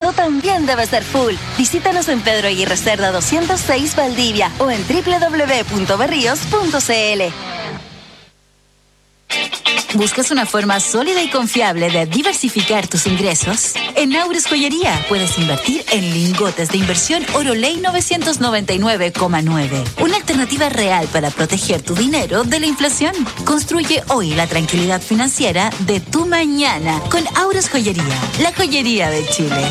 tú también debes ser full. Visítanos en Pedro Aguirre Cerda 206 Valdivia o en www.berrios.cl. ¿Buscas una forma sólida y confiable de diversificar tus ingresos? En Aures Joyería puedes invertir en lingotes de inversión Oroley 999,9. Una alternativa real para proteger tu dinero de la inflación. Construye hoy la tranquilidad financiera de tu mañana con Aures Joyería, la joyería de Chile.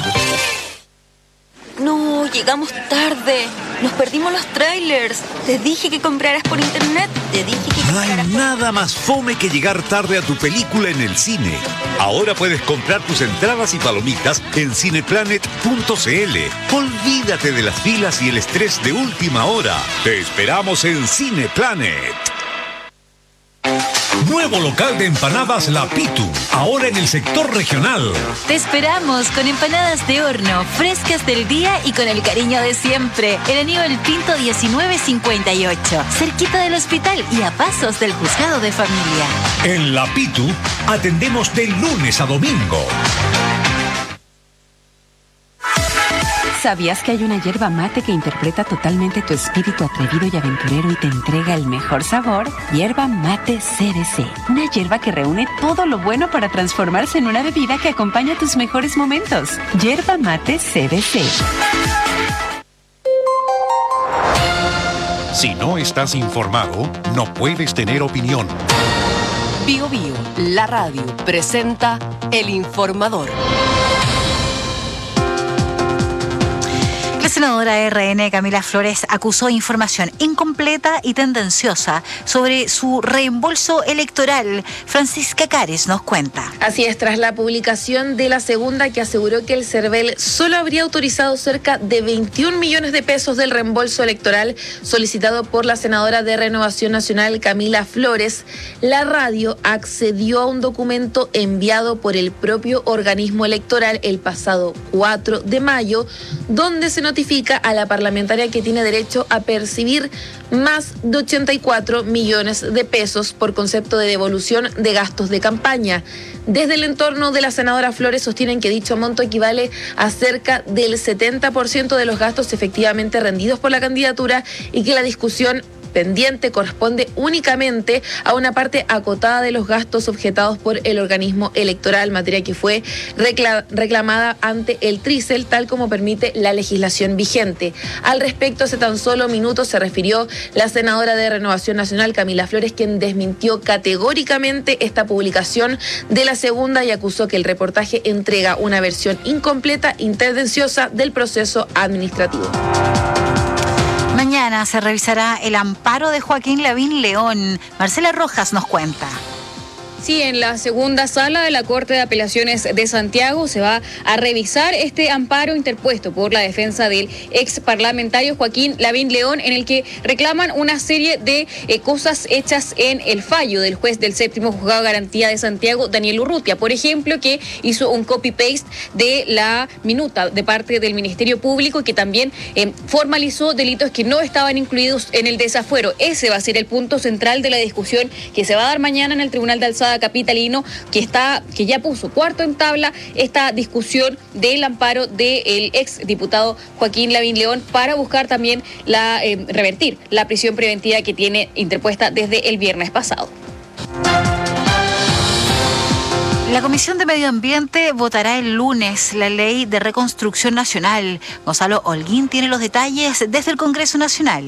No, llegamos tarde. Nos perdimos los trailers. Te dije que compraras por internet. No hay nada más fome que llegar tarde a tu película en el cine. Ahora puedes comprar tus entradas y palomitas en cineplanet.cl. Olvídate de las filas y el estrés de última hora. Te esperamos en Cineplanet. Nuevo local de empanadas La Pitu, ahora en el sector regional. Te esperamos con empanadas de horno, frescas del día y con el cariño de siempre. En Aníbal Pinto 1958, cerquita del hospital y a pasos del juzgado de familia. En La Pitu atendemos de lunes a domingo. ¿Sabías que hay una yerba mate que interpreta totalmente tu espíritu atrevido y aventurero y te entrega el mejor sabor? Yerba mate CDC. Una yerba que reúne todo lo bueno para transformarse en una bebida que acompaña tus mejores momentos. Yerba mate CDC. Si no estás informado, no puedes tener opinión. Bio Bio, la radio, presenta El Informador. La senadora RN Camila Flores acusó información incompleta y tendenciosa sobre su reembolso electoral. Francisca Cares nos cuenta. Así es, tras la publicación de la segunda que aseguró que el CERVEL solo habría autorizado cerca de 21 millones de pesos del reembolso electoral solicitado por la senadora de Renovación Nacional Camila Flores, la radio accedió a un documento enviado por el propio organismo electoral el pasado 4 de mayo, donde se notifica a la parlamentaria que tiene derecho a percibir más de 84 millones de pesos por concepto de devolución de gastos de campaña. Desde el entorno de la senadora Flores sostienen que dicho monto equivale a cerca del 70% de los gastos efectivamente rendidos por la candidatura y que la discusión pendiente corresponde únicamente a una parte acotada de los gastos objetados por el organismo electoral, materia que fue reclamada ante el Trisel, tal como permite la legislación vigente. Al respecto, hace tan solo minutos se refirió la senadora de Renovación Nacional, Camila Flores, quien desmintió categóricamente esta publicación de la segunda y acusó que el reportaje entrega una versión incompleta y tendenciosa del proceso administrativo. Mañana se revisará el amparo de Joaquín Lavín León. Marcela Rojas nos cuenta. Sí, en la segunda sala de la Corte de Apelaciones de Santiago se va a revisar este amparo interpuesto por la defensa del ex parlamentario Joaquín Lavín León, en el que reclaman una serie de cosas hechas en el fallo del juez del séptimo juzgado de garantía de Santiago, Daniel Urrutia. Por ejemplo, que hizo un copy-paste de la minuta de parte del Ministerio Público y que también formalizó delitos que no estaban incluidos en el desafuero. Ese va a ser el punto central de la discusión que se va a dar mañana en el Tribunal de Alzada capitalino, que ya puso cuarto en tabla esta discusión del amparo del ex diputado Joaquín Lavín León para buscar también revertir la prisión preventiva que tiene interpuesta desde el viernes pasado. La Comisión de Medio Ambiente votará el lunes la Ley de Reconstrucción Nacional. Gonzalo Holguín tiene los detalles desde el Congreso Nacional.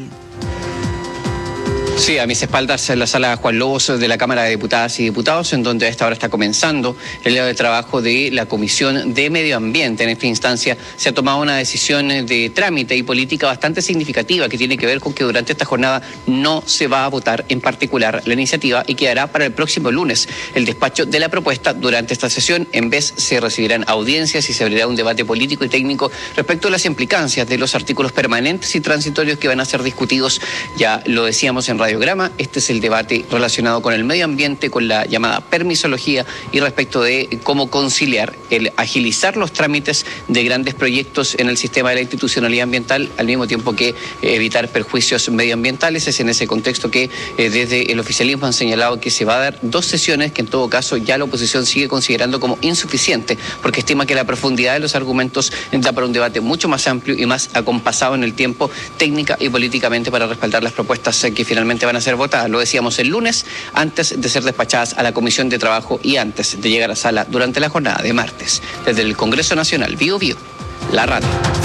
Sí, a mis espaldas en la sala Juan Lobos de la Cámara de Diputadas y Diputados, en donde a esta hora está comenzando el día de trabajo de la Comisión de Medio Ambiente. En esta instancia se ha tomado una decisión de trámite y política bastante significativa que tiene que ver con que durante esta jornada no se va a votar en particular la iniciativa y quedará para el próximo lunes el despacho de la propuesta. Durante esta sesión, en vez se recibirán audiencias y se abrirá un debate político y técnico respecto a las implicancias de los artículos permanentes y transitorios que van a ser discutidos, ya lo decíamos, en radiograma. Este es el debate relacionado con el medio ambiente, con la llamada permisología y respecto de cómo conciliar el agilizar los trámites de grandes proyectos en el sistema de la institucionalidad ambiental, al mismo tiempo que evitar perjuicios medioambientales. Es en ese contexto que desde el oficialismo han señalado que se va a dar 2 sesiones que en todo caso ya la oposición sigue considerando como insuficiente, porque estima que la profundidad de los argumentos da para un debate mucho más amplio y más acompasado en el tiempo, técnica y políticamente, para respaldar las propuestas que finalmente van a ser votadas. Lo decíamos el lunes, antes de ser despachadas a la Comisión de Trabajo y antes de llegar a sala durante la jornada de martes. Desde el Congreso Nacional, Bio Bio, la radio.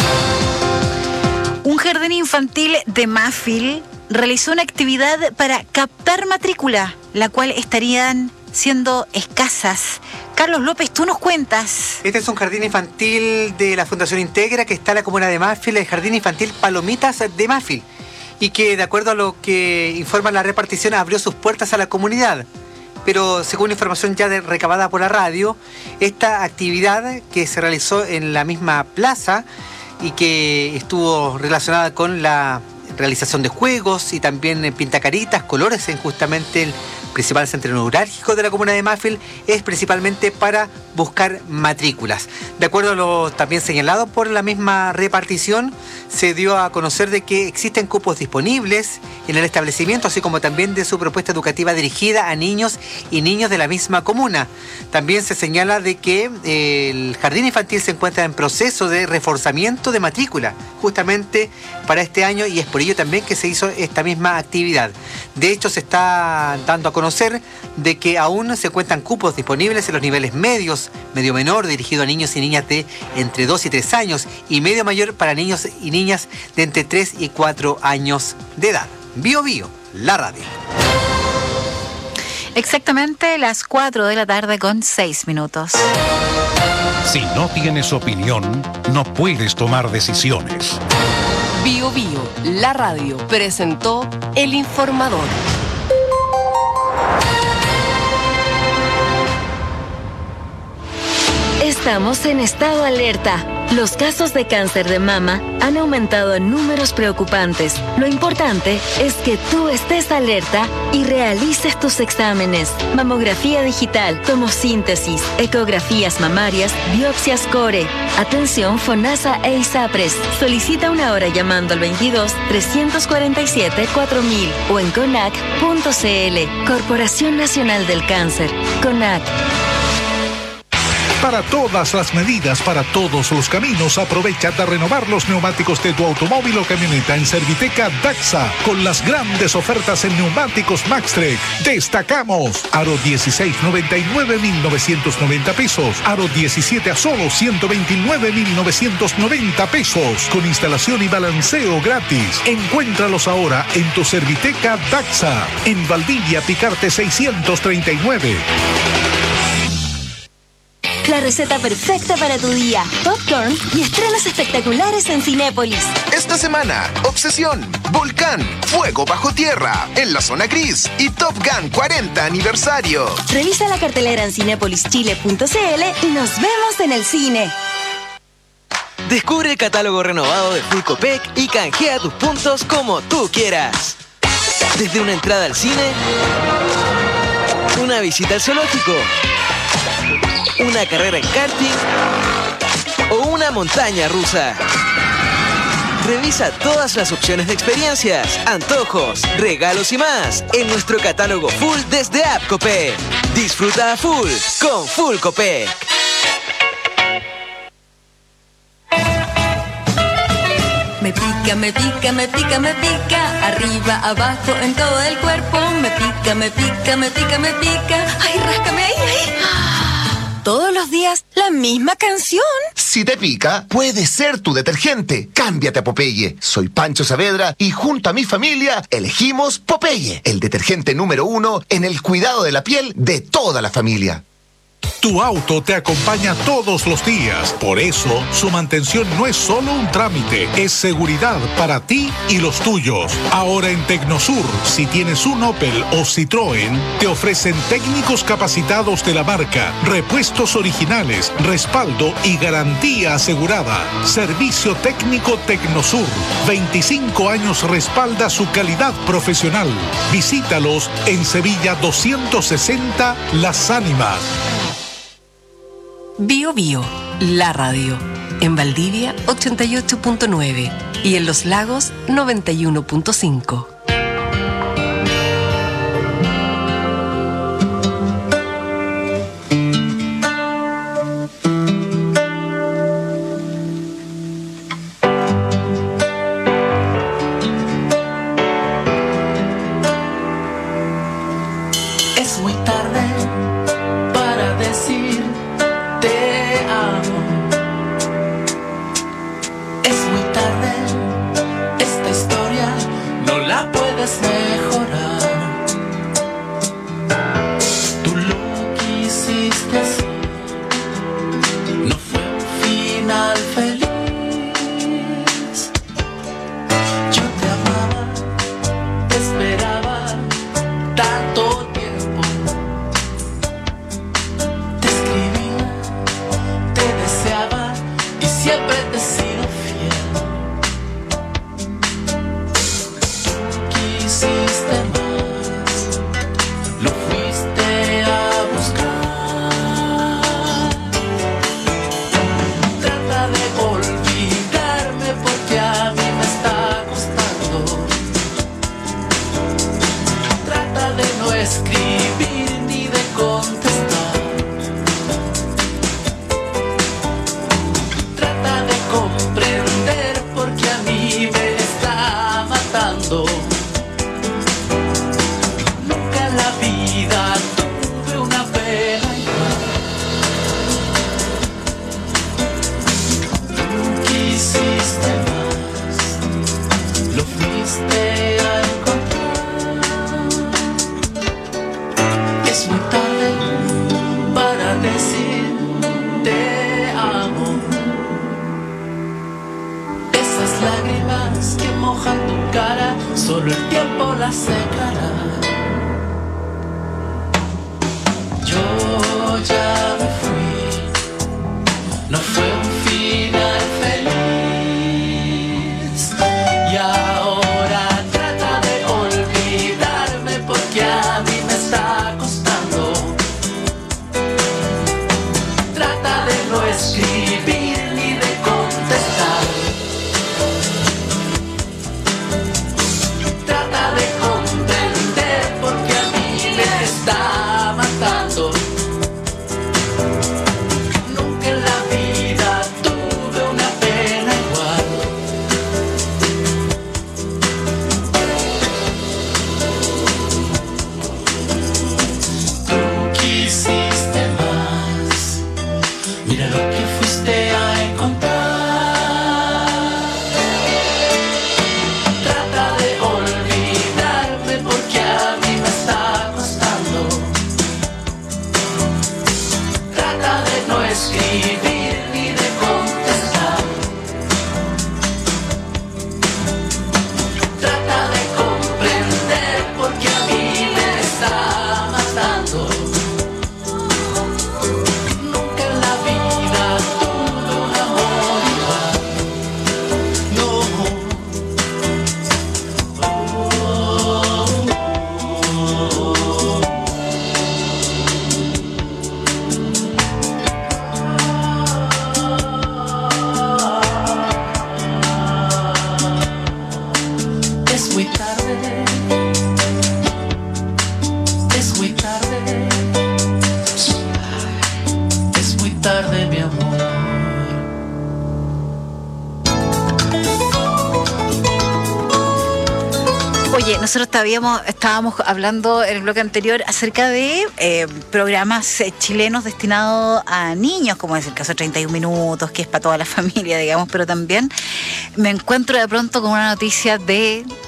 Un jardín infantil de Mafil realizó una actividad para captar matrícula, la cual estarían siendo escasas. Carlos López, tú nos cuentas. Este es un jardín infantil de la Fundación Integra que está en la comuna de Mafil, el Jardín Infantil Palomitas de Mafil, y que, de acuerdo a lo que informa la repartición, abrió sus puertas a la comunidad. Pero según información ya recabada por la radio, esta actividad que se realizó en la misma plaza y que estuvo relacionada con la realización de juegos y también pintacaritas, colores en justamente el principal centro neurálgico de la comuna de Mafil, es principalmente para buscar matrículas. De acuerdo a lo también señalado por la misma repartición, se dio a conocer de que existen cupos disponibles en el establecimiento, así como también de su propuesta educativa dirigida a niños y niñas de la misma comuna. También se señala de que el jardín infantil se encuentra en proceso de reforzamiento de matrícula, justamente para este año, y es por ello también que se hizo esta misma actividad. De hecho, se está dando a conocer de que aún se encuentran cupos disponibles en los niveles medios, medio menor dirigido a niños y niñas de entre 2 y 3 años y medio mayor para niños y niñas de entre 3 y 4 años de edad. Bio Bio, la radio. Exactamente las 4 de la tarde con 6 minutos. Si no tienes opinión, no puedes tomar decisiones. Bio Bio, la radio, presentó El Informador. Estamos en estado alerta. Los casos de cáncer de mama han aumentado en números preocupantes. Lo importante es que tú estés alerta y realices tus exámenes. Mamografía digital, tomosíntesis, ecografías mamarias, biopsias core. Atención FONASA e ISAPRES. Solicita una hora llamando al 22-347-4000 o en CONAC.cl. Corporación Nacional del Cáncer. CONAC. Para todas las medidas, para todos los caminos, aprovecha de renovar los neumáticos de tu automóvil o camioneta en Serviteca Daxa, con las grandes ofertas en neumáticos Maxtrek. Destacamos aro 16, 99.990 pesos, aro 17 a solo 129.990 pesos, con instalación y balanceo gratis. Encuéntralos ahora en tu Serviteca Daxa, en Valdivia Picarte 639. La receta perfecta para tu día. Popcorn y estrenos espectaculares en Cinépolis. Esta semana, Obsesión, Volcán, Fuego bajo tierra, en la zona gris y Top Gun 40 aniversario. Revisa la cartelera en cinepolischile.cl y nos vemos en el cine. Descubre el catálogo renovado de Full Copec y canjea tus puntos como tú quieras. Desde una entrada al cine, una visita al zoológico, una carrera en karting o una montaña rusa. Revisa todas las opciones de experiencias, antojos, regalos y más en nuestro catálogo full desde App Copec. Disfruta a full con Full Copec. Me pica, me pica, me pica, me pica. Arriba, abajo, en todo el cuerpo. Me pica, me pica, me pica, me pica. Ay, ráscame ahí, ahí. Todos los días, la misma canción. Si te pica, puede ser tu detergente. Cámbiate a Popeye. Soy Pancho Saavedra y junto a mi familia elegimos Popeye, el detergente número 1 en el cuidado de la piel de toda la familia. Tu auto te acompaña todos los días. Por eso, su mantención no es solo un trámite, es seguridad para ti y los tuyos. Ahora en Tecnosur, si tienes un Opel o Citroën, te ofrecen técnicos capacitados de la marca, repuestos originales, respaldo y garantía asegurada. Servicio técnico Tecnosur. 25 años respalda su calidad profesional. Visítalos en Sevilla 260 Las Ánimas. Bio Bio, la radio. En Valdivia 88.9 y en Los Lagos 91.5. Oye, nosotros estábamos hablando en el bloque anterior acerca de programas chilenos destinados a niños, como es el caso de 31 Minutos, que es para toda la familia, digamos, pero también me encuentro de pronto con una noticia de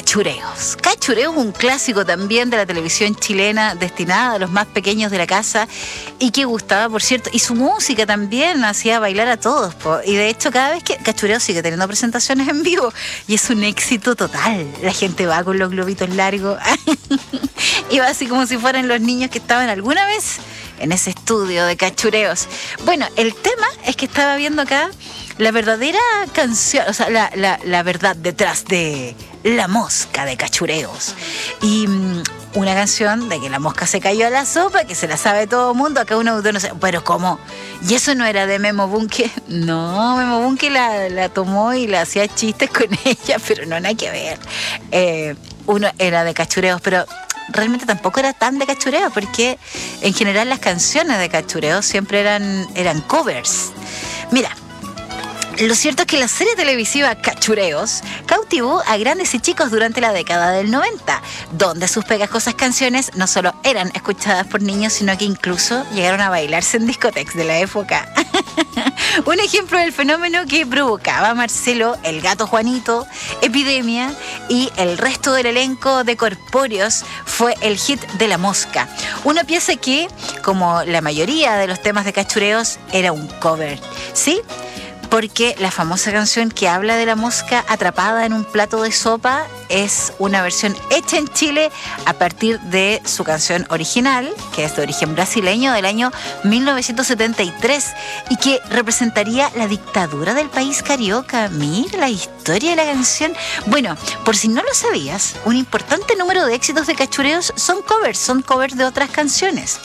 Cachureos. Cachureos, un clásico también de la televisión chilena, destinada a los más pequeños de la casa y que gustaba, por cierto, y su música también hacía bailar a todos, po. Y de hecho cada vez que Cachureos sigue teniendo presentaciones en vivo y es un éxito total. La gente va con los globitos largos y va así como si fueran los niños que estaban alguna vez en ese estudio de Cachureos. Bueno, el tema es que estaba viendo acá la verdadera canción, o sea, la verdad detrás de La Mosca de Cachureos. Y una canción de que la mosca se cayó a la sopa, que se la sabe todo el mundo. Acá uno no sé, pero ¿cómo? ¿Y eso no era de Memo Bunke? No, Memo Bunke la tomó y la hacía chistes con ella, pero no, nada que ver. Uno era de Cachureos, pero realmente tampoco era tan de Cachureos, porque en general las canciones de Cachureos siempre eran covers. Mira, lo cierto es que la serie televisiva Cachureos cautivó a grandes y chicos durante la década del 90, donde sus pegajosas canciones no solo eran escuchadas por niños, sino que incluso llegaron a bailarse en discotecas de la época. Un ejemplo del fenómeno que provocaba Marcelo, el Gato Juanito, Epidemia y el resto del elenco de Corpóreos fue el hit de La Mosca. Una pieza que, como la mayoría de los temas de Cachureos, era un cover, ¿sí? Porque la famosa canción que habla de la mosca atrapada en un plato de sopa es una versión hecha en Chile a partir de su canción original, que es de origen brasileño, del año 1973, y que representaría la dictadura del país carioca. Mira la historia de la canción. Bueno, por si no lo sabías, un importante número de éxitos de Cachureos son covers de otras canciones.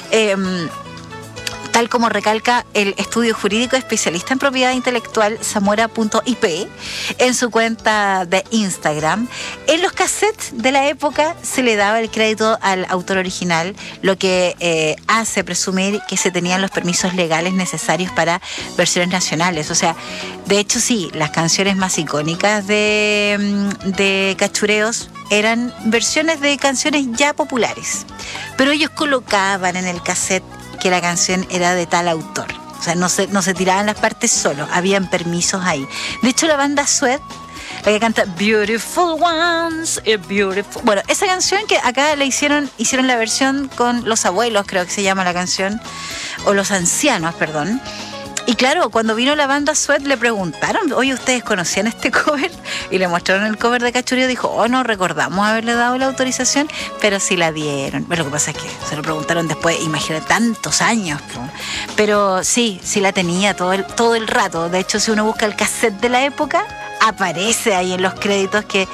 Tal como recalca el estudio jurídico especialista en propiedad intelectual Zamora.ip en su cuenta de Instagram, en los cassettes de la época se le daba el crédito al autor original, lo que hace presumir que se tenían los permisos legales necesarios para versiones nacionales. O sea, de hecho sí, las canciones más icónicas de Cachureos eran versiones de canciones ya populares, pero ellos colocaban en el cassette que la canción era de tal autor. O sea, no se tiraban las partes solo, habían permisos ahí. De hecho, la banda Sweat, la que canta Beautiful Ones, Beautiful... Bueno, esa canción que acá le hicieron la versión con Los Abuelos, creo que se llama la canción, o Los Ancianos, perdón. Y claro, cuando vino la banda Sweat le preguntaron, oye, ¿ustedes conocían este cover? Y le mostraron el cover de Cachureos y dijo, no recordamos haberle dado la autorización, pero sí la dieron. Pero lo que pasa es que se lo preguntaron después, imagínate, tantos años. Pero sí la tenía todo el rato. De hecho, si uno busca el cassette de la época, aparece ahí en los créditos que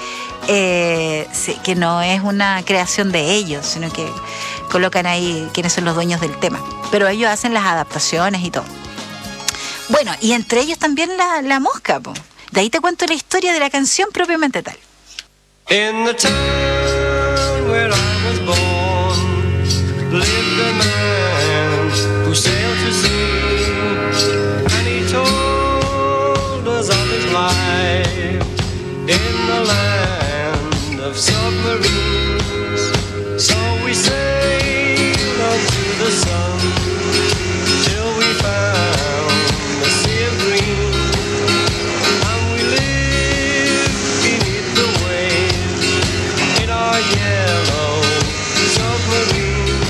no es una creación de ellos, sino que colocan ahí quiénes son los dueños del tema. Pero ellos hacen las adaptaciones y todo. Bueno, y entre ellos también la mosca, po. De ahí te cuento la historia de la canción propiamente tal. In the town where I was born lived a man who sailed to sea, and he told us of his life in the land of submarines. So we sailed up to the sun till we found the sea of green, and we lived beneath the waves in our yellow submarine.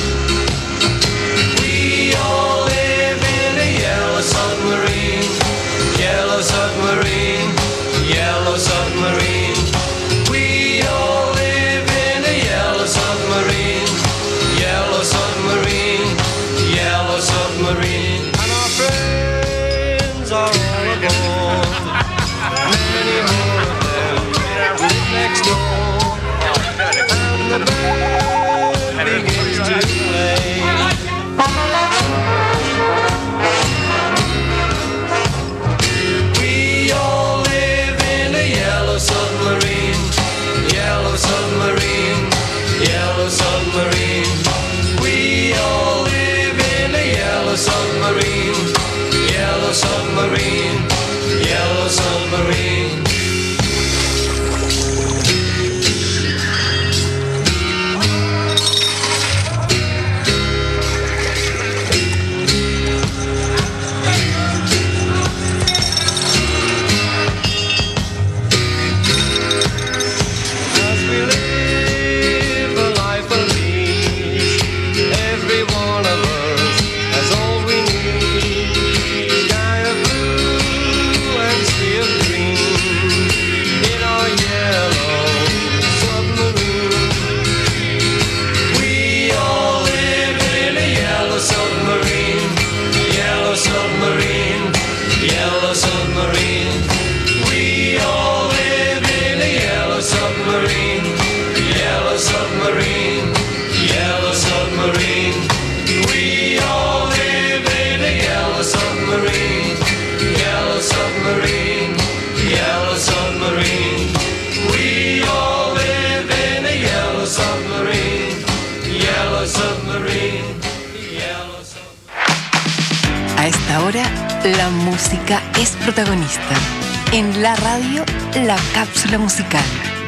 We all live in a yellow submarine, yellow submarine, yellow submarine. We all live in a yellow submarine, yellow submarine, yellow submarine. And our friends are all aboard, many more of them live next door, and the band begins to play. We all live in a yellow submarine, yellow submarine, yellow submarine. We all live in a yellow submarine, yellow submarine, yellow submarine. La música es protagonista. En la radio, la cápsula musical.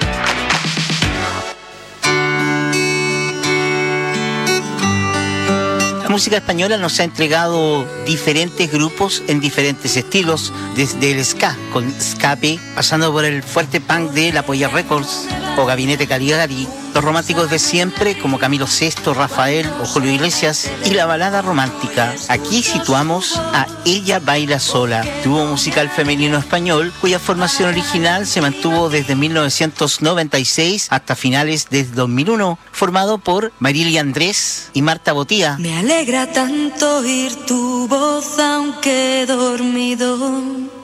La música española nos ha entregado diferentes grupos en diferentes estilos, desde el ska con Escape, pasando por el fuerte punk de La Polla Records o Gabinete Caligari, los románticos de siempre como Camilo VI, Rafael o Julio Iglesias, y la balada romántica. Aquí situamos a Ella Baila Sola, dúo musical femenino español cuya formación original se mantuvo desde 1996 hasta finales de 2001, formado por Marily Andrés y Marta Botía. Me alegra tanto oír tu voz aunque dormido.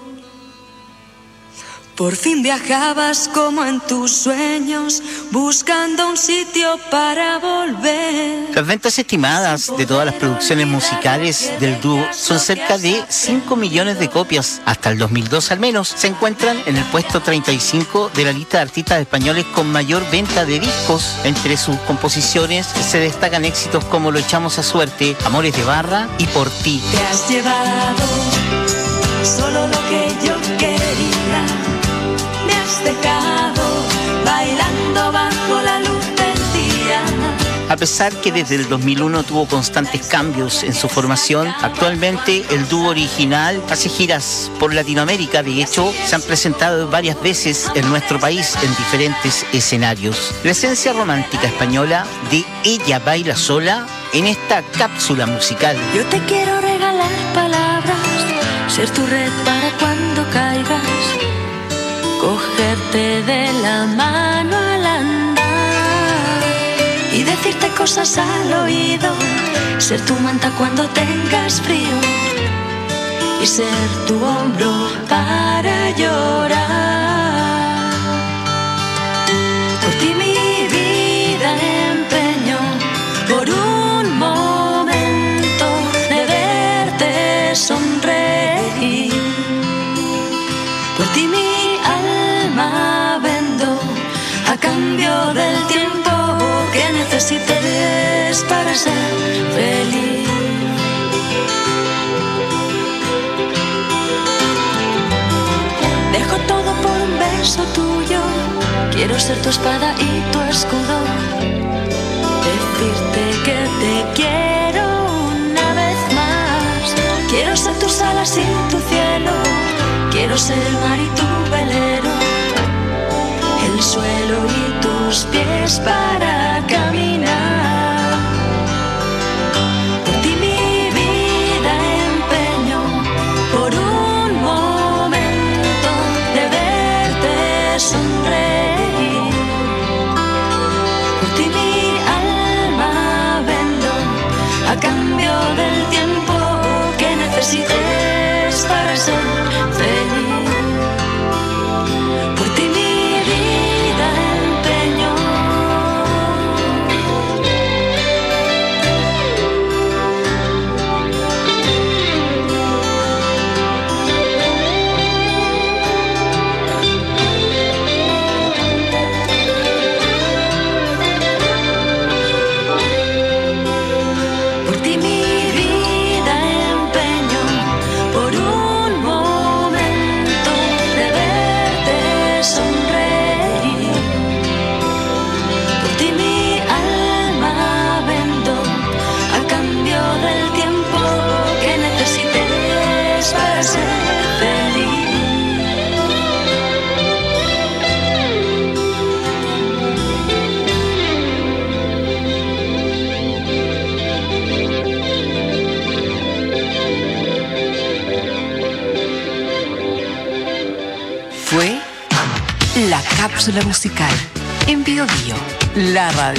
Por fin viajabas como en tus sueños, buscando un sitio para volver. Las ventas estimadas de todas las producciones musicales del dúo son cerca de 5 millones de copias. Hasta el 2002 al menos se encuentran en el puesto 35 de la lista de artistas españoles con mayor venta de discos. Entre sus composiciones se destacan éxitos como Lo echamos a suerte, Amores de barra y Por ti. Te has llevado solo lo que yo quería. Me has dejado bailando bajo la luz del día. A pesar que desde el 2001 tuvo constantes cambios en su formación, actualmente el dúo original hace giras por Latinoamérica. De hecho, se han presentado varias veces en nuestro país en diferentes escenarios. La esencia romántica española de Ella Baila Sola en esta cápsula musical. Yo te quiero regalar palabras, ser tu red para cuando caigas, cogerte de la mano al andar y decirte cosas al oído, ser tu manta cuando tengas frío y ser tu hombro para llorar. Por ti mi vida empeño, por un momento de verte sonreír. Por ti mi alma vendo a cambio del tiempo que necesites para ser feliz. Dejo todo por un beso tuyo, quiero ser tu espada y tu escudo, decirte que te quiero una vez más. Quiero ser tus alas y tu cielo, quiero ser el mar y tu velero, el suelo y tus pies para caminar. Por ti mi vida empeño, por un momento de verte sonreír. Por ti mi alma vendo a cambio del tiempo que necesites para ser feliz. Por ti mi vida empeño. Por ti mi vida empeño, por un momento de verte sonreír. Por ti mi alma vendo a cambio del tiempo que necesites para ser feliz. Fue la cápsula musical en Bio Bio, la radio.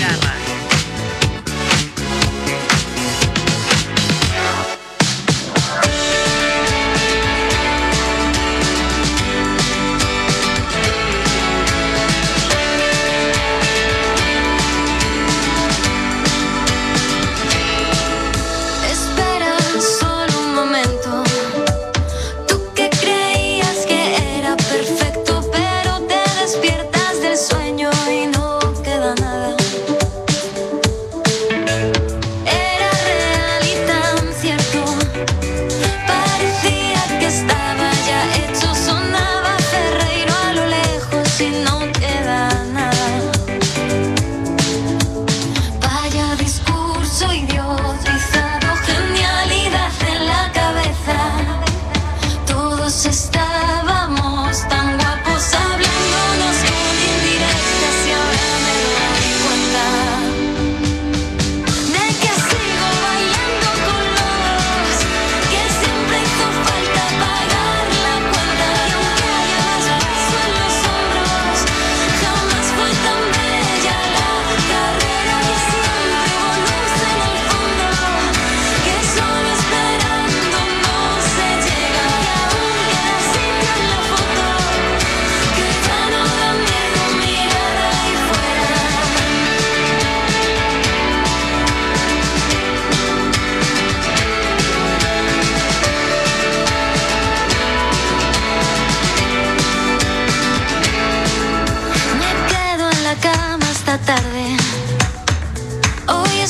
Espera solo un momento. Tú que creías que era perfecto, pero te despiertas del sueño y no queda nada.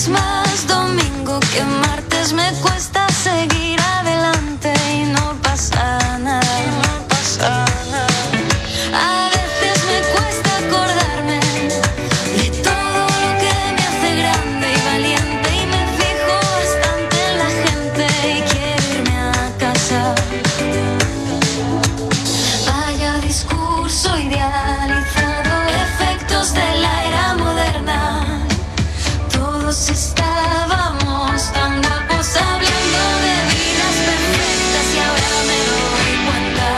es más domingo que martes, me cuesta seguir adelante y no pasa nada. No pasa nada. A veces me cuesta acordarme de todo lo que me hace grande y valiente, y me fijo bastante en la gente y quiero irme a casa. Vaya discurso idealizado, efectos de la era moderna. Todos estábamos tan guapos hablando de vidas perfectas y ahora me doy cuenta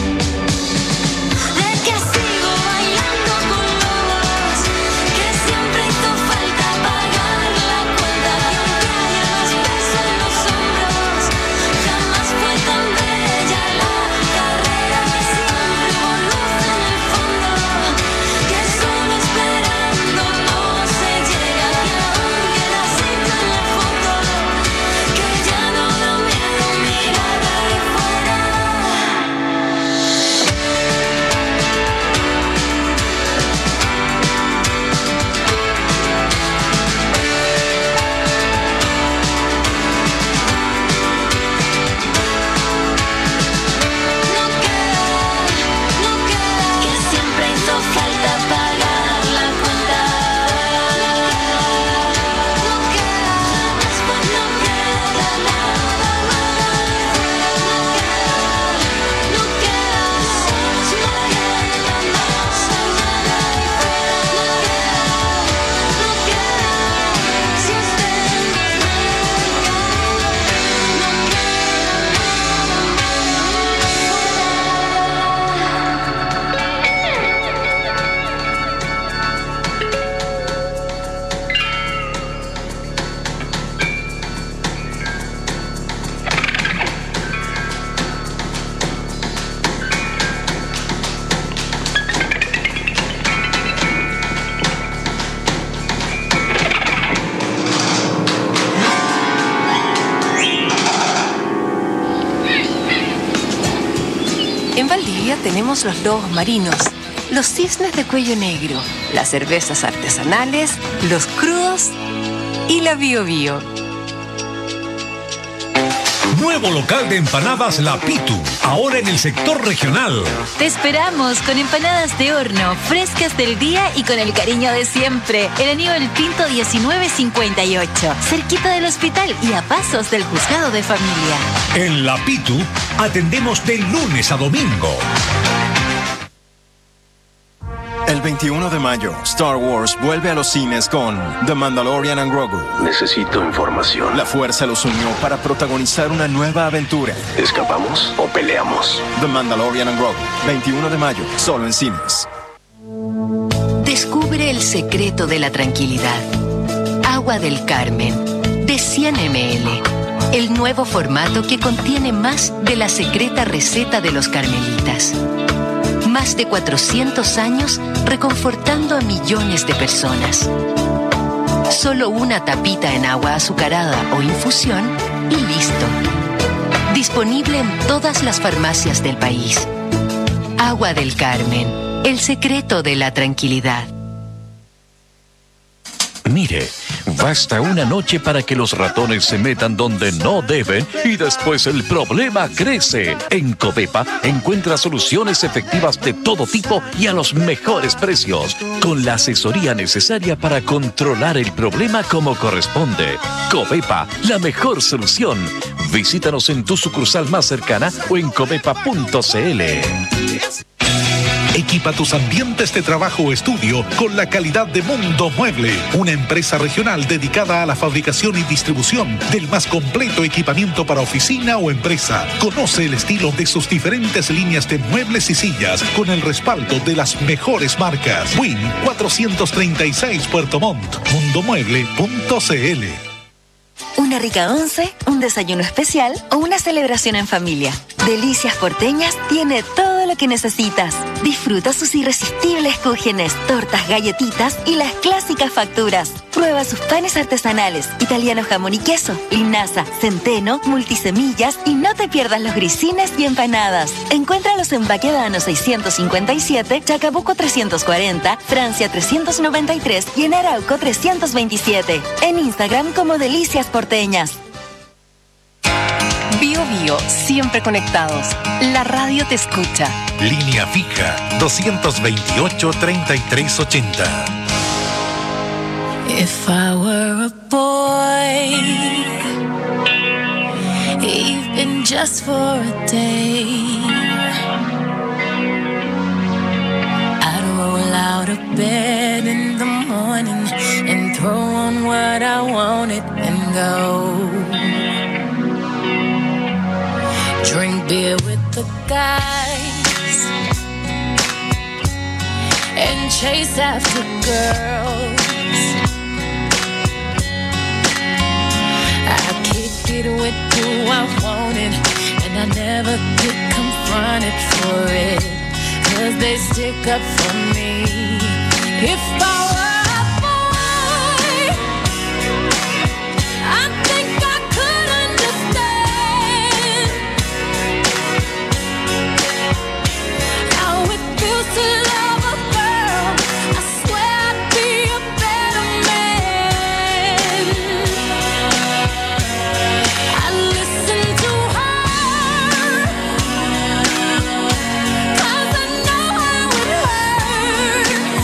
de que sigo bailando con lobos, que siempre hizo falta pagar la cuenta, y aunque haya más peso en los hombros, jamás fue tan bella la carrera, que siempre hubo luz en el fondo, que solo esperando no se llega, que aún queda sitio en la foto, que ya no da miedo mirar ahí fuera. No queda, que siempre hizo falta pagar la cuenta. No queda, después no queda nada más. No queda, no queda más nada ahí fuera. No queda, si usted no En Valdivia tenemos los lobos marinos, los cisnes de cuello negro, las cervezas artesanales, los crudos y la Bio Bio. Nuevo local de empanadas La Pitu, ahora en el sector regional. Te esperamos con empanadas de horno, frescas del día y con el cariño de siempre. El Aníbal Pinto 1958, cerquita del hospital y a pasos del juzgado de familia. En La Pitu atendemos de lunes a domingo. El 21 de mayo, Star Wars vuelve a los cines con The Mandalorian and Grogu. Necesito información. La fuerza los unió para protagonizar una nueva aventura. ¿Escapamos o peleamos? The Mandalorian and Grogu, 21 de mayo, solo en cines. Descubre el secreto de la tranquilidad. Agua del Carmen, de 100 ml. El nuevo formato que contiene más de la secreta receta de los carmelitas. Más de 400 años reconfortando a millones de personas. Solo una tapita en agua azucarada o infusión y listo. Disponible en todas las farmacias del país. Agua del Carmen, el secreto de la tranquilidad. Mire, basta una noche para que los ratones se metan donde no deben y después el problema crece. En Covepa encuentra soluciones efectivas de todo tipo y a los mejores precios, con la asesoría necesaria para controlar el problema como corresponde. Covepa, la mejor solución. Visítanos en tu sucursal más cercana o en covepa.cl. Equipa tus ambientes de trabajo o estudio con la calidad de Mundo Mueble, una empresa regional dedicada a la fabricación y distribución del más completo equipamiento para oficina o empresa. Conoce el estilo de sus diferentes líneas de muebles y sillas con el respaldo de las mejores marcas. Win 436 Puerto Montt, mundomueble.cl. Una rica once, un desayuno especial o una celebración en familia. Delicias Porteñas tiene todo lo que necesitas. Disfruta sus irresistibles cúgenes, tortas, galletitas y las clásicas facturas. Prueba sus panes artesanales, italiano jamón y queso, linaza, centeno, multisemillas y no te pierdas los grisines y empanadas. Encuéntralos en Baquedano 657, Chacabuco 340, Francia 393 y en Arauco 327. En Instagram como Delicias Porteñas. Bio Bio, siempre conectados. La radio te escucha. Línea fija 228-3380. If I were a boy, even just for a day, I'd roll out of bed in the morning and throw on what I wanted and go. Drink beer with the guys and chase after girls. I kick it with who I wanted, and I never get confronted for it, 'cause they stick up for me. If I were a boy, I think I could understand how it feels to love a girl. I swear I'd be a better man. I listen to her, 'cause I know how it hurts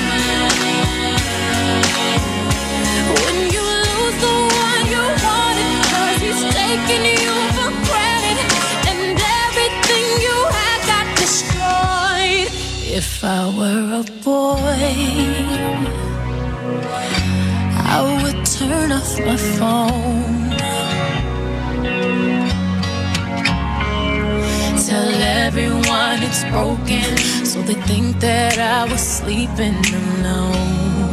when you lose the one you wanted, 'cause he's taking you for granted and everything you had got destroyed. If I were a boy, I would turn off my phone, tell everyone it's broken, so they think that I was sleeping alone.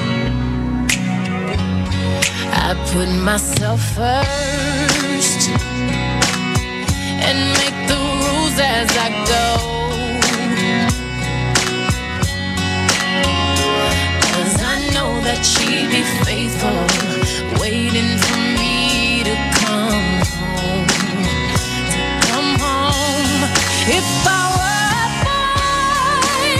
I put myself first and make the rules as I go, 'cause I know that she'd be faithful, waiting for me to come home, If I were a boy,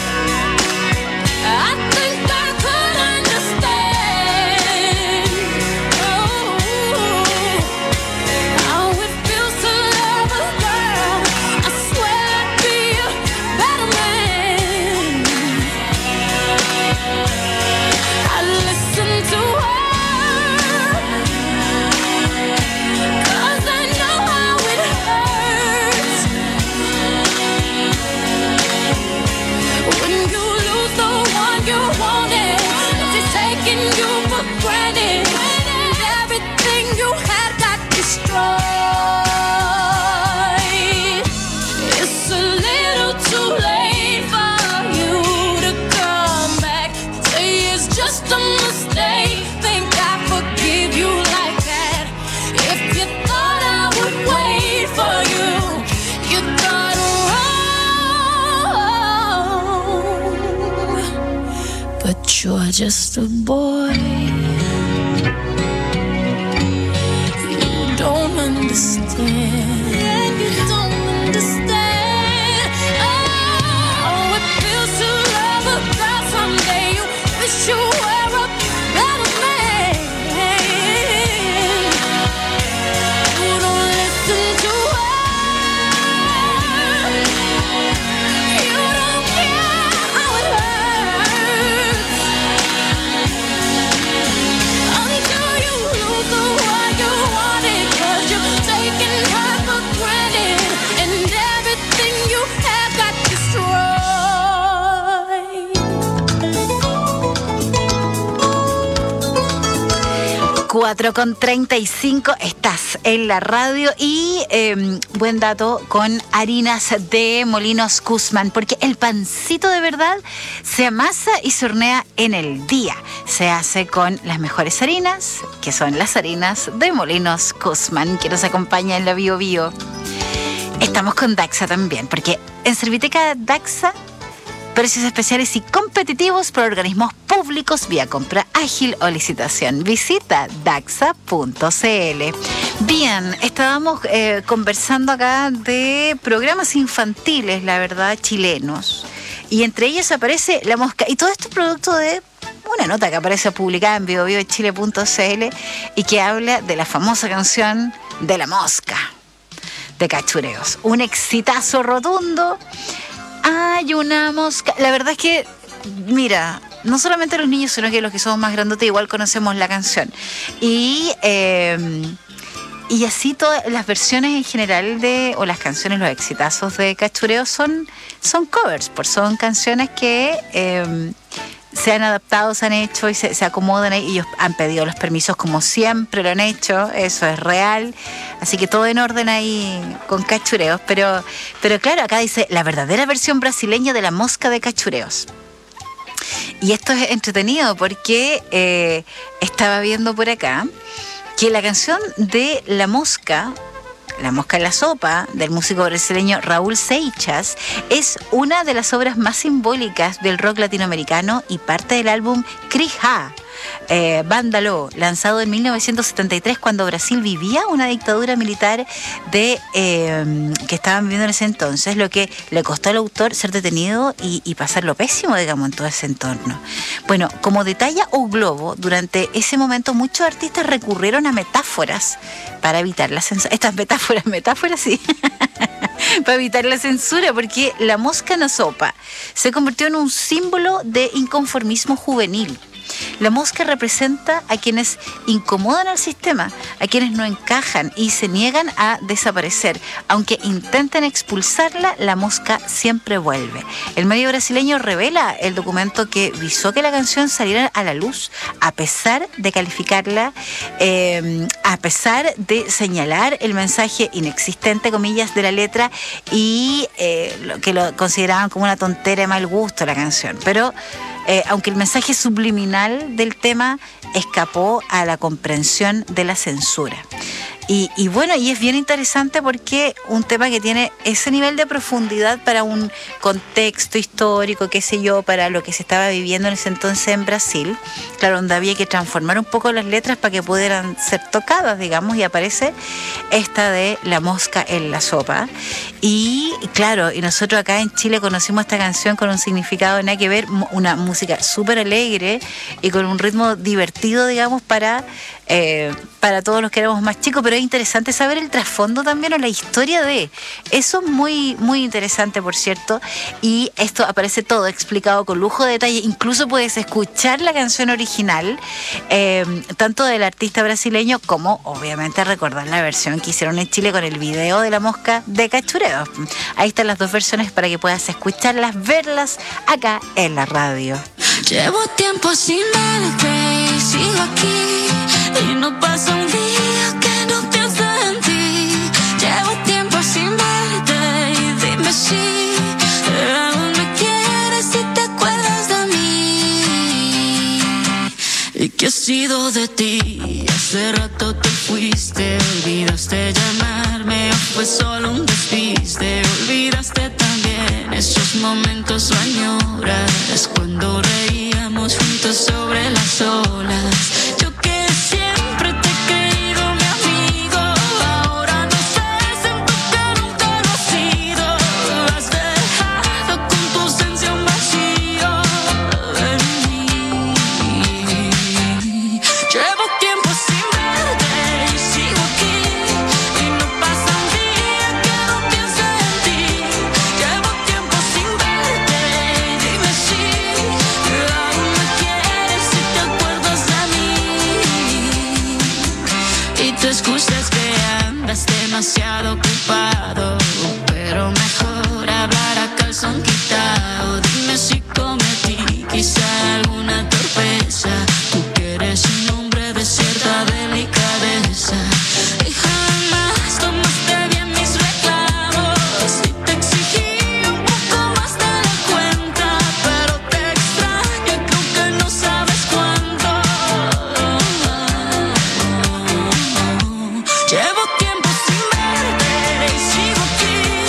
I think I could understand how it feels to love a girl. I swear I'd be a better man. I listen to her, 'cause I know how it hurts when you lose the one you wanted. It's taking you for granted, and everything you had got destroyed. It's a little too late for you to come back. Say it's just a mistake. Think I forgive you like that. If you thought I would wait for you, you thought wrong. But you're just a boy. You don't understand. You don't understand. Oh, it feels to love a girl someday. You wish you were a better man. You don't listen to her. You don't care how it hurts until you lose the one you wanted, 'cause you're taking her for granted, and everything you had got destroyed. 4:35, estás en la radio y buen dato con harinas de Molinos Guzmán, porque el pancito de verdad se amasa y se hornea en el día. Se hace con las mejores harinas, que son las harinas de Molinos Guzmán, que nos acompaña en la Bio Bio. Estamos con Daxa también, porque en Serviteca Daxa, precios especiales y competitivos por organismos públicos vía compra ágil o licitación. Visita daxa.cl. Bien, estábamos conversando acá de programas infantiles, la verdad, chilenos. Y entre ellos aparece La Mosca. Y todo esto es producto de una nota que aparece publicada en biobiochile.cl y que habla de la famosa canción de La Mosca, de Cachureos. Un exitazo rotundo. Hay una mosca. La verdad es que, mira, no solamente los niños, sino que los que somos más grandotes igual conocemos la canción. Y así todas las versiones en general o las canciones, los exitazos de Cachureo son covers, son canciones que se han adaptado, se han hecho y se acomodan ahí. Ellos han pedido los permisos como siempre lo han hecho, eso es real. Así que todo en orden ahí con Cachureos. Pero claro, acá dice la verdadera versión brasileña de La Mosca de Cachureos. Y esto es entretenido porque estaba viendo por acá que la canción de La Mosca en la sopa, del músico brasileño Raúl Seixas, es una de las obras más simbólicas del rock latinoamericano y parte del álbum Crija, Vándalo, lanzado en 1973 cuando Brasil vivía una dictadura militar que estaban viviendo en ese entonces, lo que le costó al autor ser detenido y pasar lo pésimo, digamos, en todo ese entorno. Bueno, como detalla O Globo, durante ese momento muchos artistas recurrieron a metáforas para evitar la censura. Estas metáforas sí, para evitar la censura, porque la mosca en la sopa se convirtió en un símbolo de inconformismo juvenil. La mosca representa a quienes incomodan al sistema, a quienes no encajan y se niegan a desaparecer. Aunque intenten expulsarla, la mosca siempre vuelve. El medio brasileño revela el documento que visó que la canción saliera a la luz, a pesar de calificarla, a pesar de señalar el mensaje inexistente, comillas, de la letra y que lo consideraban como una tontera de mal gusto la canción. Pero aunque el mensaje subliminal del tema escapó a la comprensión de la censura. Y bueno, y es bien interesante porque un tema que tiene ese nivel de profundidad para un contexto histórico, qué sé yo, para lo que se estaba viviendo en ese entonces en Brasil, claro, donde había que transformar un poco las letras para que pudieran ser tocadas, digamos, y aparece esta de La Mosca en la sopa. Y claro, y nosotros acá en Chile conocimos esta canción con un significado nada que ver, una música súper alegre y con un ritmo divertido, digamos, para todos los que éramos más chicos, pero es interesante saber el trasfondo también o la historia de eso. Es muy, muy interesante, por cierto, y esto aparece todo explicado con lujo de detalle. Incluso puedes escuchar la canción original, tanto del artista brasileño como obviamente recordar la versión que hicieron en Chile con el video de La Mosca de Cachureos. Ahí están las dos versiones para que puedas escucharlas, verlas acá en la radio. Llevo tiempo sin verte y sigo aquí y no pasa un día que no piense en ti. Llevo tiempo sin verte y dime si aún me quieres y te acuerdas de mí. ¿Y qué ha sido de ti? Hace rato te fuiste, olvidaste llamarme o fue solo un despiste. Olvidaste también esos momentos o añoras cuando reíamos juntos sobre las olas. Yo que siempre te he creído mi amigo, ahora no sé, siento que nunca lo has sido. Has dejado con tu ausencia un vacío en mí. Llevo tiempo sin verte y sigo aquí y no pasa un día que no piense en ti. Llevo tiempo sin verte y dime si aún me quieres y te acuerdas de mí. Y tu excusa es que andas demasiado ocupado, pero mejor hablar a calzón quitado. Dime si cometí quizá alguna torpeza, tú que eres un hombre de cierta delicadeza. Y jamás tomaste bien mis reclamos y te exigí un poco más de la cuenta, pero te extraño y creo que no sabes cuánto. Llevo tiempo sin verte y sigo aquí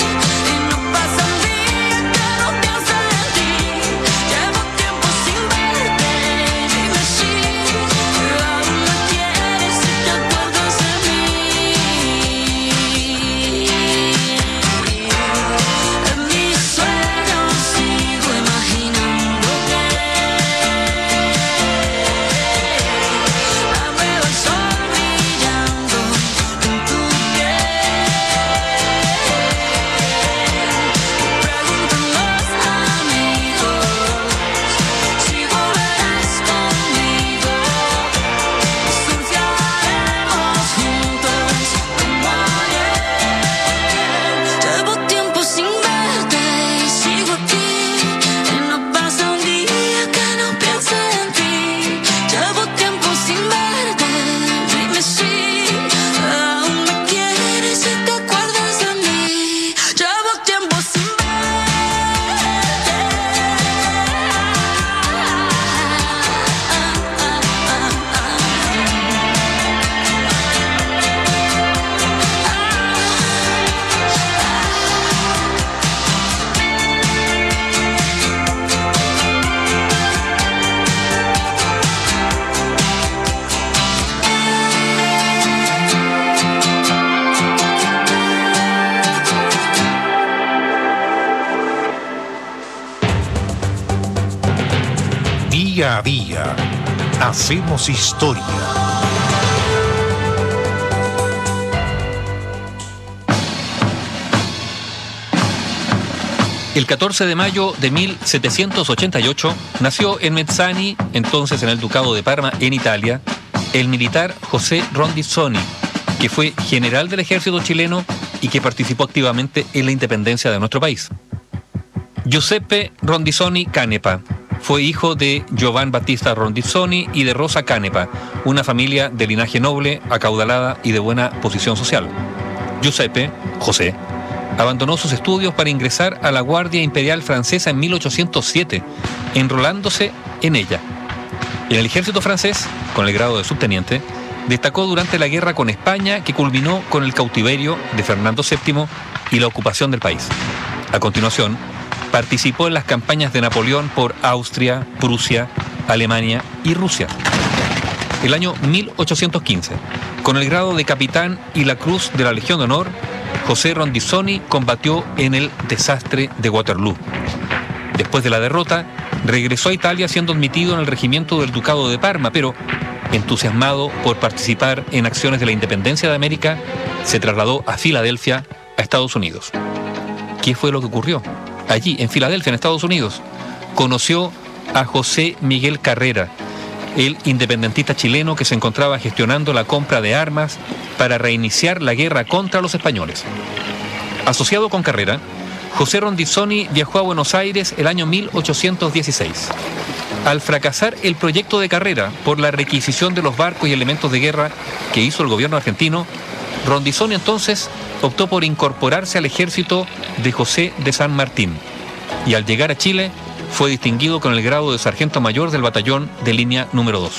Día a día, hacemos historia. El 14 de mayo de 1788 nació en Mezzani, entonces en el Ducado de Parma, en Italia, el militar José Rondizoni, que fue general del ejército chileno y que participó activamente en la independencia de nuestro país. Giuseppe Rondizoni Canepa fue hijo de Giovan Battista Rondizoni y de Rosa Canepa, una familia de linaje noble, acaudalada y de buena posición social. Giuseppe, José, abandonó sus estudios para ingresar a la Guardia Imperial Francesa en 1807, enrolándose en ella. En el ejército francés, con el grado de subteniente, destacó durante la guerra con España, que culminó con el cautiverio de Fernando VII y la ocupación del país. A continuación, participó en las campañas de Napoleón por Austria, Prusia, Alemania y Rusia. El año 1815, con el grado de capitán y la Cruz de la Legión de Honor, José Rondizoni combatió en el desastre de Waterloo. Después de la derrota, regresó a Italia siendo admitido en el regimiento del Ducado de Parma, pero entusiasmado por participar en acciones de la independencia de América, se trasladó a Filadelfia, a Estados Unidos. ¿Qué fue lo que ocurrió? Allí, en Filadelfia, en Estados Unidos, conoció a José Miguel Carrera, el independentista chileno que se encontraba gestionando la compra de armas para reiniciar la guerra contra los españoles. Asociado con Carrera, José Rondizoni viajó a Buenos Aires el año 1816. Al fracasar el proyecto de Carrera por la requisición de los barcos y elementos de guerra que hizo el gobierno argentino, Rondizoni entonces optó por incorporarse al ejército de José de San Martín y al llegar a Chile fue distinguido con el grado de sargento mayor del batallón de línea número 2.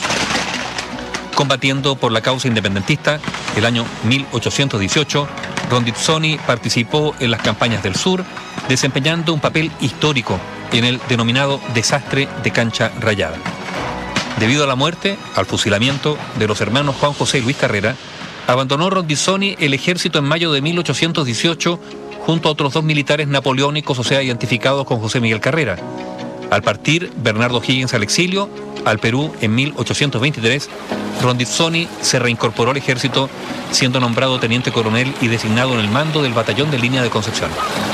Combatiendo por la causa independentista, el año 1818, Rondizoni participó en las campañas del sur, desempeñando un papel histórico en el denominado desastre de Cancha Rayada. Debido a la muerte, al fusilamiento de los hermanos Juan José y Luis Carrera, abandonó Rondizoni el ejército en mayo de 1818 junto a otros dos militares napoleónicos, o sea, identificados con José Miguel Carrera. Al partir Bernardo Higgins al exilio, al Perú en 1823, Rondizoni se reincorporó al ejército, siendo nombrado teniente coronel y designado en el mando del batallón de línea de Concepción.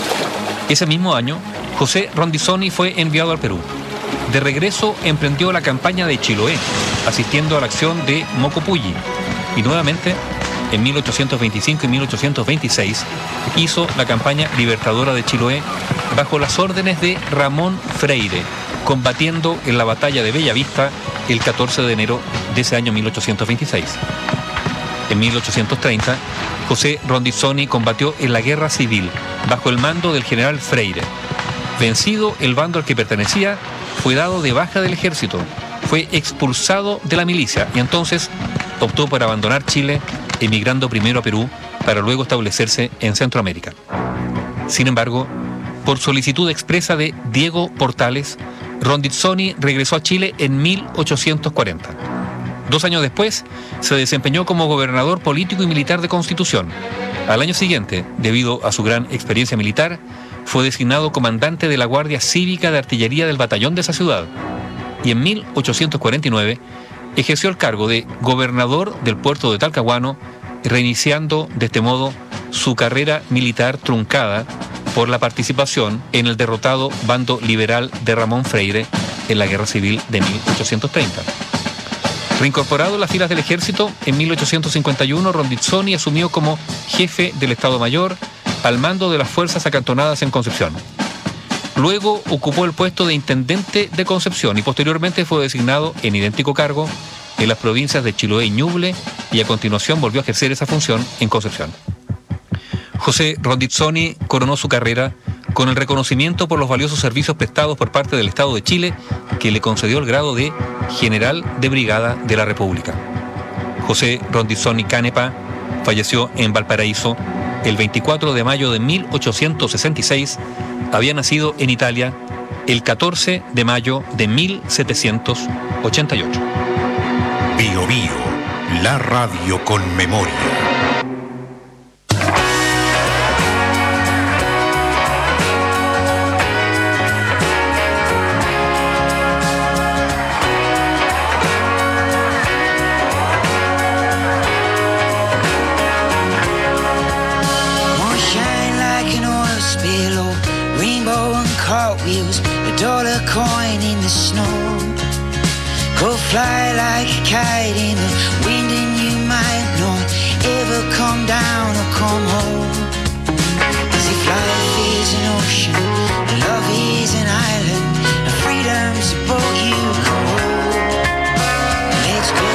Ese mismo año, José Rondizoni fue enviado al Perú. De regreso emprendió la campaña de Chiloé, asistiendo a la acción de Mocopulli, y nuevamente, en 1825 y 1826, hizo la campaña libertadora de Chiloé bajo las órdenes de Ramón Freire, combatiendo en la batalla de Bellavista el 14 de enero de ese año 1826. En 1830, José Rondizoni combatió en la Guerra Civil bajo el mando del general Freire. Vencido el bando al que pertenecía, fue dado de baja del ejército, fue expulsado de la milicia y entonces optó por abandonar Chile, emigrando primero a Perú para luego establecerse en Centroamérica. Sin embargo, por solicitud expresa de Diego Portales, Rondizoni regresó a Chile en 1840. 2 años después, se desempeñó como gobernador político y militar de Constitución. Al año siguiente, debido a su gran experiencia militar, fue designado comandante de la Guardia Cívica de Artillería del batallón de esa ciudad. Y en 1849, ejerció el cargo de gobernador del puerto de Talcahuano, reiniciando de este modo su carrera militar truncada por la participación en el derrotado bando liberal de Ramón Freire en la Guerra Civil de 1830. Reincorporado en las filas del ejército, en 1851 Rondizoni asumió como jefe del Estado Mayor al mando de las fuerzas acantonadas en Concepción. Luego ocupó el puesto de intendente de Concepción y posteriormente fue designado en idéntico cargo en las provincias de Chiloé y Ñuble y a continuación volvió a ejercer esa función en Concepción. José Rondizoni coronó su carrera con el reconocimiento por los valiosos servicios prestados por parte del Estado de Chile, que le concedió el grado de General de Brigada de la República. José Rondizoni Canepa falleció en Valparaíso el 24 de mayo de 1866, había nacido en Italia el 14 de mayo de 1788. Bio Bio, la radio con memoria. it was a dollar coin in the snow. Go fly like a kite in the wind and you might not ever come down or come home. As if life is an ocean, and love is an island, and freedom's a boat you can row. Let's go.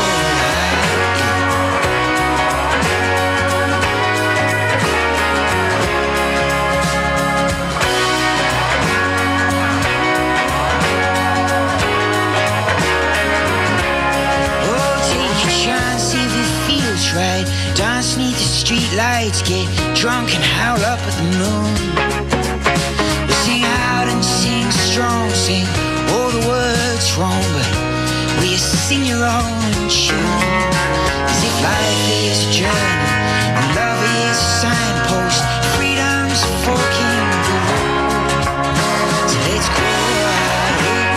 Right, dance neath the street lights, get drunk and howl up at the moon. We sing out and sing strong, sing all the words wrong, but we sing your own tune. As if life is a journey, and love is a signpost, freedom's a fork in the road. So let's go out here.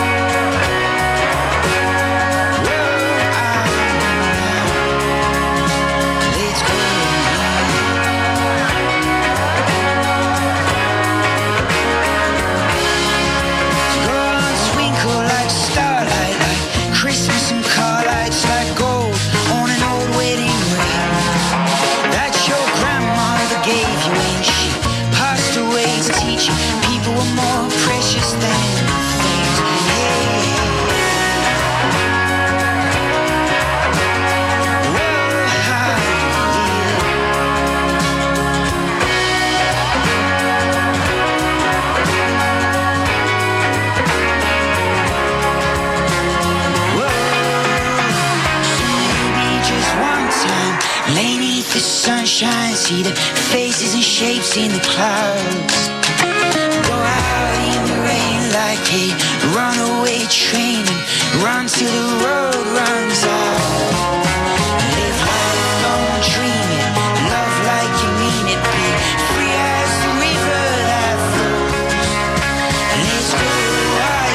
Sunshine, see the faces and shapes in the clouds. Go out in the rain like a runaway train and run till the road runs out. Live life long dreaming, love like you mean it, be free as the river that flows. Let's go out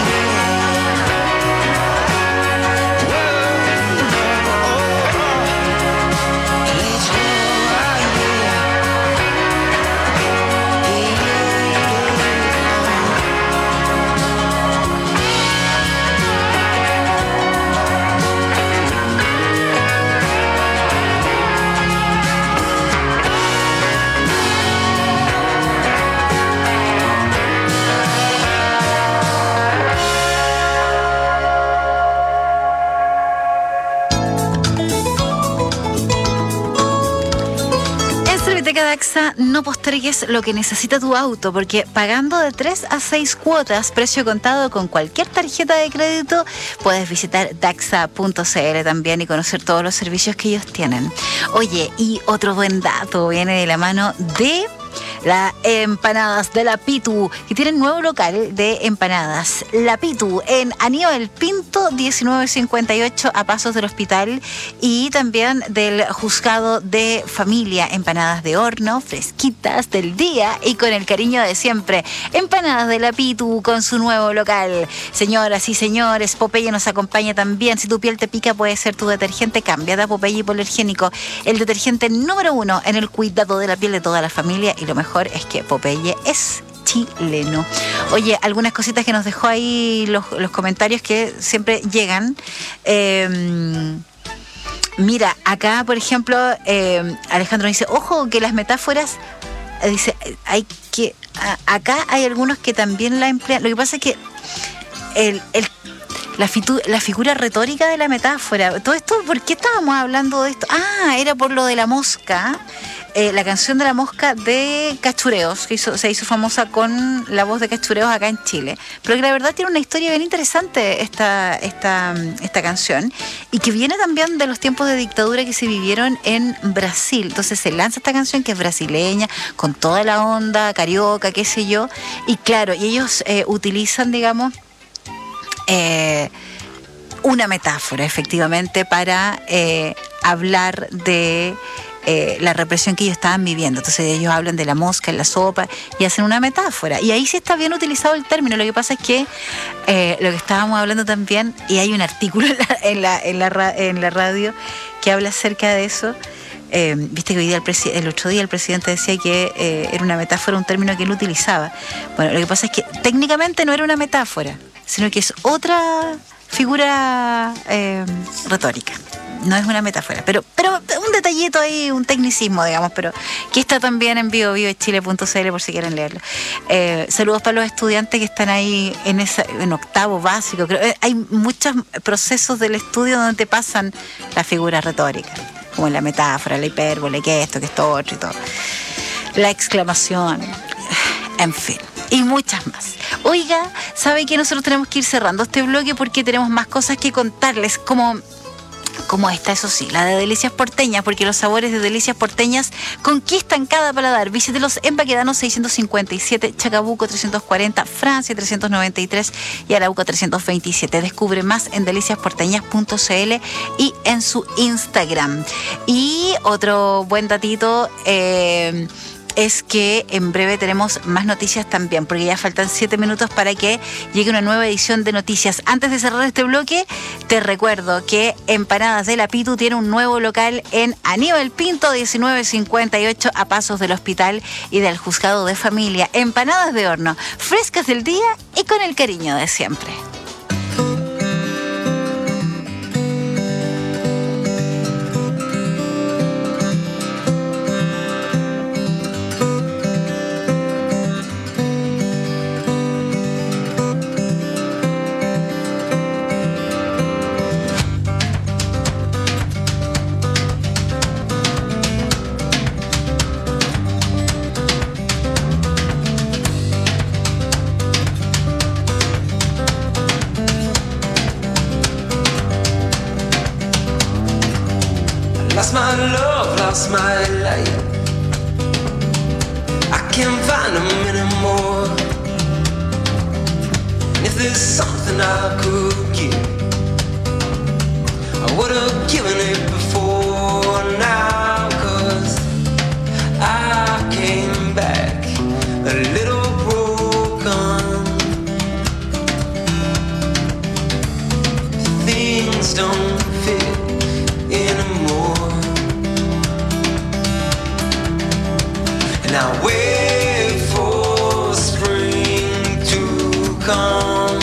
let's go. Daxa, no postergues lo que necesita tu auto, porque pagando de 3 a 6 cuotas, precio contado con cualquier tarjeta de crédito, puedes visitar daxa.cl también y conocer todos los servicios que ellos tienen. Oye, y otro buen dato viene de la mano de las empanadas de La Pitu, que tienen nuevo local de empanadas. La Pitu en Aníbal Pinto 1958, a pasos del hospital, y también del juzgado de familia. Empanadas de horno, fresquitas del día y con el cariño de siempre. Empanadas de La Pitu con su nuevo local. Señoras y señores, Popeye nos acompaña también. Si tu piel te pica, puede ser tu detergente. Cámbiate a Popeye Hipoalergénico, el detergente número 1 en el cuidado de la piel de toda la familia, y lo mejor es que Popeye es chileno. Oye, algunas cositas que nos dejó ahí los comentarios que siempre llegan. Mira, acá por ejemplo Alejandro dice, ojo que las metáforas, dice, hay que, acá hay algunos que también la emplean. Lo que pasa es que la figura retórica de la metáfora, todo esto, ¿por qué estábamos hablando de esto? Era por lo de la mosca. La canción de la mosca de Cachureos, que se hizo famosa con la voz de Cachureos acá en Chile. Pero que la verdad tiene una historia bien interesante esta canción, y que viene también de los tiempos de dictadura que se vivieron en Brasil. Entonces se lanza esta canción que es brasileña, con toda la onda carioca, qué sé yo, y claro, y ellos utilizan, digamos, una metáfora efectivamente para hablar de la represión que ellos estaban viviendo. Entonces ellos hablan de la mosca en la sopa y hacen una metáfora, y ahí sí está bien utilizado el término. Lo que pasa es que lo que estábamos hablando también, y hay un artículo en la radio que habla acerca de eso, Viste que hoy día el otro día el presidente decía que era una metáfora, un término que él utilizaba. Bueno, lo que pasa es que técnicamente no era una metáfora, sino que es otra figura retórica. No es una metáfora, pero un detallito ahí, un tecnicismo, digamos, pero que está también en vivochile.cl por si quieren leerlo. Saludos para los estudiantes que están ahí en octavo básico. Creo hay muchos procesos del estudio donde te pasan las figuras retóricas, como la metáfora, la hipérbole, que esto otro y todo. La exclamación, en fin. Y muchas más. Oiga, ¿sabe que nosotros tenemos que ir cerrando este bloque porque tenemos más cosas que contarles? Como esta, eso sí, la de Delicias Porteñas, porque los sabores de Delicias Porteñas conquistan cada paladar. Visítelos en Baquedano 657, Chacabuco 340, Francia 393 y Arauco 327. Descubre más en deliciasporteñas.cl y en su Instagram. Y otro buen datito es que en breve tenemos más noticias también, porque ya faltan 7 minutos para que llegue una nueva edición de noticias. Antes de cerrar este bloque, te recuerdo que Empanadas de la Pitu tiene un nuevo local en Aníbal Pinto 1958, a pasos del hospital y del juzgado de familia. Empanadas de horno, frescas del día y con el cariño de siempre. Lost my love, lost my light. I can't find them anymore. And if there's something I could give, I would have given it before now. 'Cause I came back a little broken. Things don't fit anymore. And I wait for spring to come.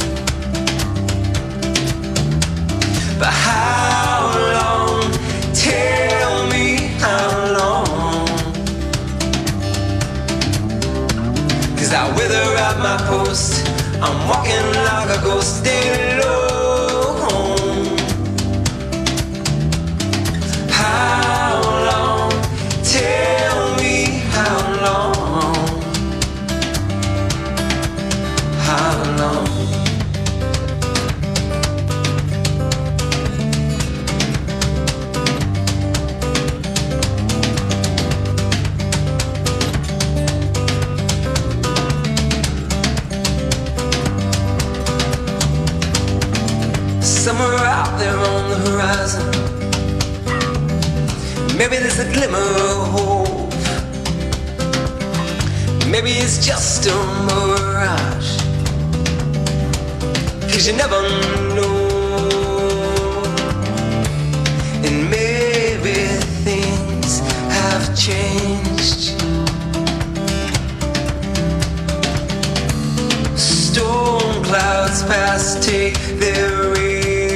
But how long? Tell me how long. 'Cause I wither at my post. I'm walking like a ghost, stay alone. How long? Tell me how long. How long? Somewhere out there on the horizon, maybe there's a glimmer of hope. Maybe it's just a mirage. 'Cause you never know. And maybe things have changed. Storm clouds pass, take their rain.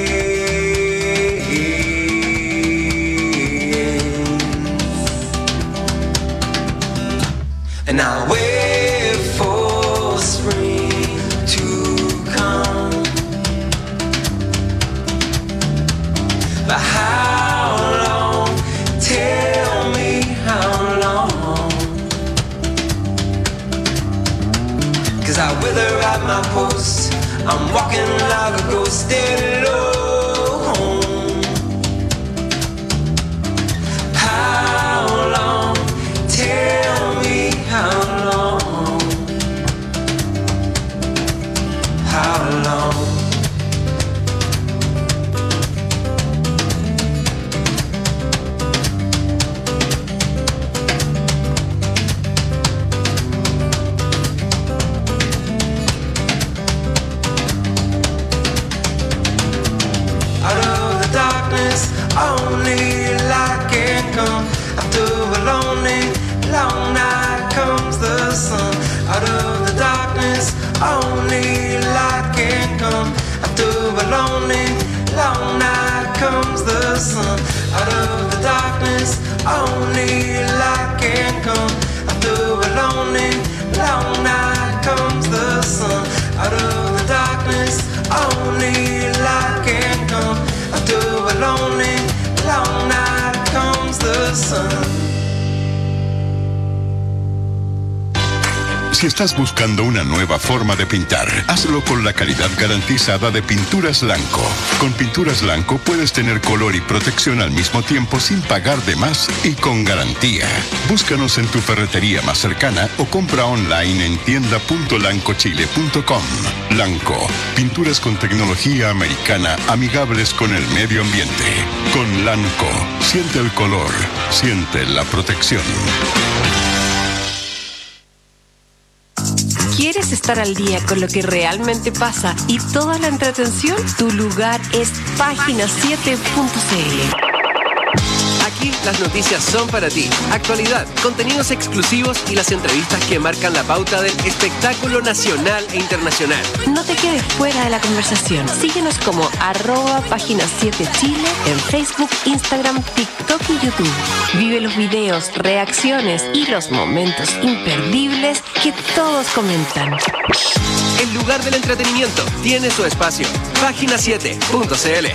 And I wait for spring to come. But how long? Tell me how long. 'Cause I wither at my post. I'm walking like a ghost, stay alone. How long? Tell me how long. How long? Out of the darkness, only light can come. Only light can come after a lonely, long night comes the sun. Out of the darkness, only light can come after a lonely, long night comes the sun. Out of the darkness, only light can come after a lonely, long night comes the sun. Si estás buscando una nueva forma de pintar, hazlo con la calidad garantizada de Pinturas Lanco. Con Pinturas Lanco puedes tener color y protección al mismo tiempo sin pagar de más y con garantía. Búscanos en tu ferretería más cercana o compra online en tienda.lancochile.com. Lanco, pinturas con tecnología americana amigables con el medio ambiente. Con Lanco, siente el color, siente la protección. ¿Quieres estar al día con lo que realmente pasa y toda la entretención? Tu lugar es página7.cl. Aquí las noticias son para ti. Actualidad, contenidos exclusivos y las entrevistas que marcan la pauta del espectáculo nacional e internacional. No te quedes fuera de la conversación. Síguenos como @página7chile en Facebook, Instagram, TikTok y YouTube. Vive los videos, reacciones y los momentos imperdibles que todos comentan. El lugar del entretenimiento tiene su espacio. Página7.cl.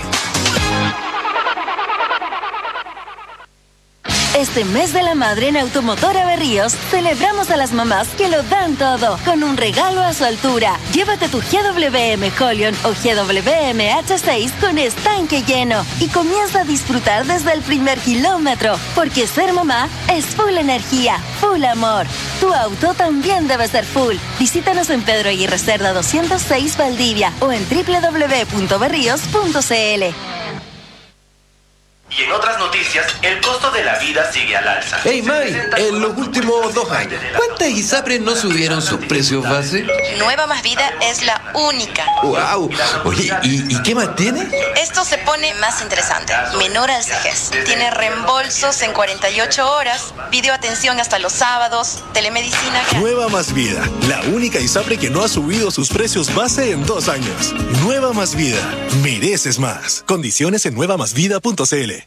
Este mes de la madre en Automotora Berríos celebramos a las mamás que lo dan todo con un regalo a su altura. Llévate tu GWM Holion o GWM H6 con estanque lleno y comienza a disfrutar desde el primer kilómetro, porque ser mamá es full energía, full amor. Tu auto también debe ser full. Visítanos en Pedro Aguirre Cerda 206 Valdivia o en www.berrios.cl. Y en otras noticias, el costo de la vida sigue al alza. Hey May, en los últimos 2 años, ¿cuántas ISAPRES no subieron sus precios base? Nueva Más Vida es la única. ¡Wow! Oye, ¿y qué más tiene? Esto se pone más interesante. Menor al CEGES. Tiene reembolsos en 48 horas, videoatención hasta los sábados, telemedicina. Nueva Más Vida, la única ISAPRE que no ha subido sus precios base en 2 años. Nueva Más Vida, mereces más. Condiciones en nuevamasvida.cl.